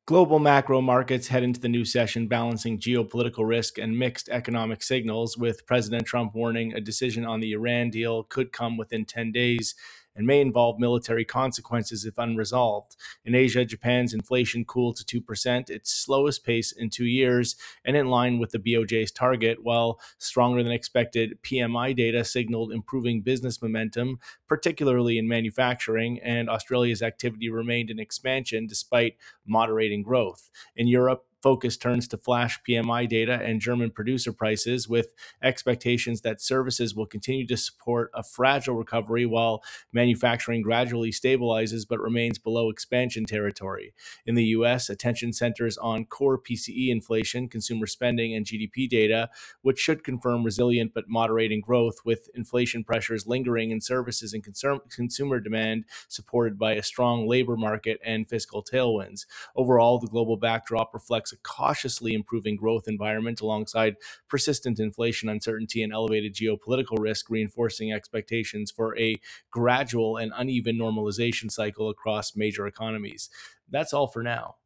Global macro markets head into the new session balancing geopolitical risk and mixed economic signals, with President Trump warning a decision on the Iran deal could come within 10 days and may involve military consequences if unresolved. In Asia, Japan's inflation cooled to 2%, its slowest pace in 2 years, and in line with the BOJ's target, while stronger than expected PMI data signaled improving business momentum, particularly in manufacturing, and Australia's activity remained in expansion despite moderating growth. In Europe, focus turns to flash PMI data and German producer prices, with expectations that services will continue to support a fragile recovery while manufacturing gradually stabilizes but remains below expansion territory. In the US, attention centers on core PCE inflation, consumer spending, and GDP data, which should confirm resilient but moderating growth, with inflation pressures lingering in services and consumer demand supported by a strong labor market and fiscal tailwinds. Overall, the global backdrop reflects a cautiously improving growth environment alongside persistent inflation uncertainty and elevated geopolitical risk, reinforcing expectations for a gradual and uneven normalization cycle across major economies. That's all for now.